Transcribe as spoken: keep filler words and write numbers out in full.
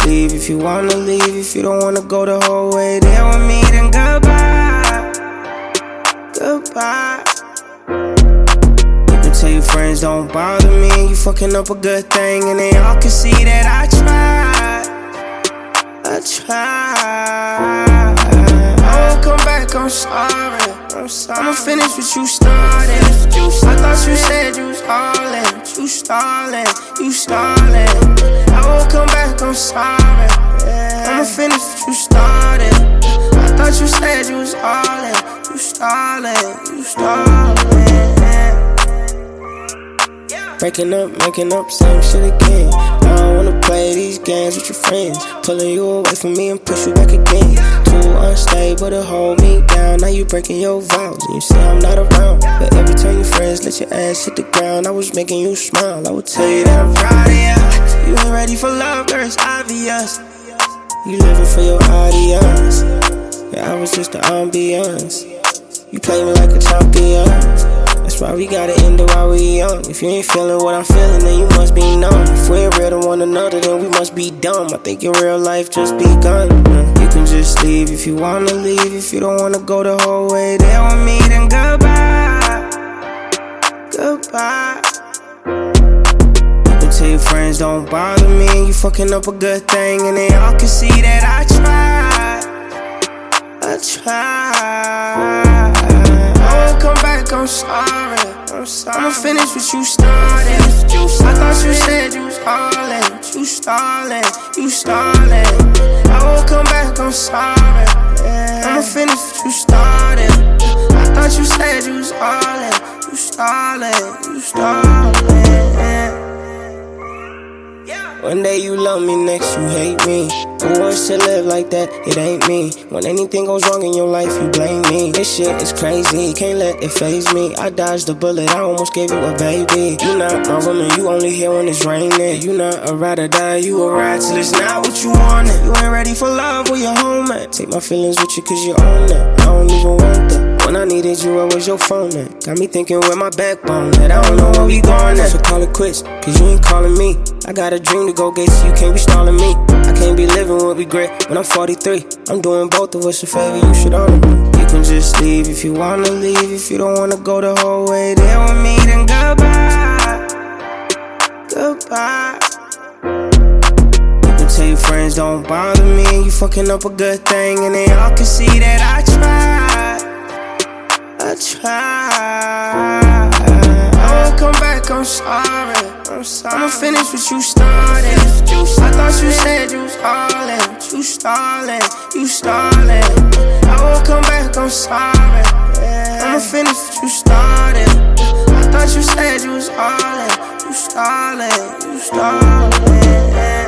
leave if you wanna leave. If you don't wanna go the whole way there with me, then goodbye. Goodbye. You can tell your friends don't bother me. You fucking up a good thing, and they all can see that I tried. I tried. I won't come back, I'm sorry. I'm sorry. I'ma finish what you started. I thought you said you was all in. You stalling, you stalling. I won't come back, I'm sorry. I'ma finish what you started. I thought you said you was all in. You stalling, you stalling. Breaking up, making up, same shit again. I don't wanna play these games with your friends. Pulling you away from me and push you back again. Too unstable to hold me down. Now you breaking your vows and you say I'm not around. But every time your friends let your ass hit the ground, I was making you smile. I would tell you that I'm proud of you. You ain't ready for love, girl, it's obvious. You living for your audience. Yeah, I was just the ambience. You play me like a champion. That's why we gotta end it while we young. If you ain't feeling what I'm feeling, then you must be numb. If we ain't real to one another, then we must be dumb. I think your real life just begun. You can just leave if you wanna leave. If you don't wanna go the whole way there with me, then goodbye. Goodbye. You can tell your friends don't bother me. You fucking up a good thing, and they all can see that I tried. I tried. I won't come back, I'm sorry. I'm sorry. I'ma finish what you started. I thought you said you was all in. You stalling, you stalling. I won't come back, I'm sorry. I'ma finish what you started. I thought you said you was all in. You stalling, you stalling. One day you love me, next you hate me. Who wants to live like that? It ain't me. When anything goes wrong in your life, you blame me. This shit is crazy, can't let it faze me. I dodged a bullet, I almost gave you a baby. You not my woman, you only here when it's raining. You not a ride or die, you a ride till it's not what you wanted. You ain't ready for love, where your home at? Take my feelings with you cause you own that. I don't even want that. When I needed you, where was your phone at? Got me thinking where my backbone at. I don't know where we going at. So call it quits, cause you ain't calling me. I got a dream to go get, so you can't be stalling me. I can't be living with regret when I'm forty-three. I'm doing both of us a favor, you should honor me. You can just leave if you wanna leave. If you don't wanna go the whole way there with me, then goodbye. Goodbye. You can tell your friends don't bother me. You fucking up a good thing, and they all can see that I tried. I tried. I won't come back, I'm sorry. I'm sorry. I'ma finish what you started. I thought you said you was all in. You stalling, you stalling. I won't come back, I'm sorry. I'ma finish what you started. I thought you said you was all in. You stalling, you stalling.